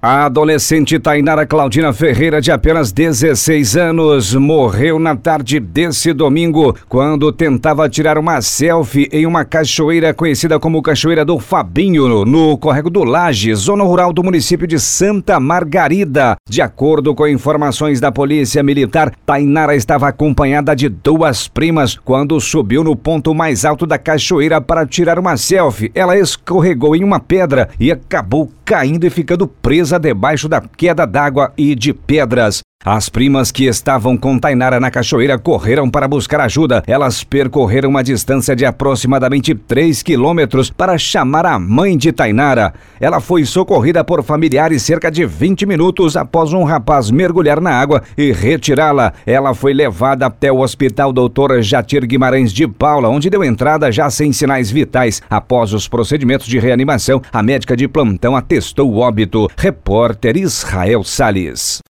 A adolescente Tainara Claudina Ferreira, de apenas 16 anos, morreu na tarde desse domingo quando tentava tirar uma selfie em uma cachoeira conhecida como Cachoeira do Fabinho, no Córrego do Laje, zona rural do município de Santa Margarida. De acordo com informações da Polícia Militar, Tainara estava acompanhada de duas primas quando subiu no ponto mais alto da cachoeira para tirar uma selfie. Ela escorregou em uma pedra e acabou caindo e ficando presa debaixo da queda d'água e de pedras. As primas que estavam com Tainara na cachoeira correram para buscar ajuda. Elas percorreram uma distância de aproximadamente 3 quilômetros para chamar a mãe de Tainara. Ela foi socorrida por familiares cerca de 20 minutos após um rapaz mergulhar na água e retirá-la. Ela foi levada até o Hospital Dr. Jatir Guimarães de Paula, onde deu entrada já sem sinais vitais. Após os procedimentos de reanimação, a médica de plantão atestou o óbito. Repórter Israel Salles.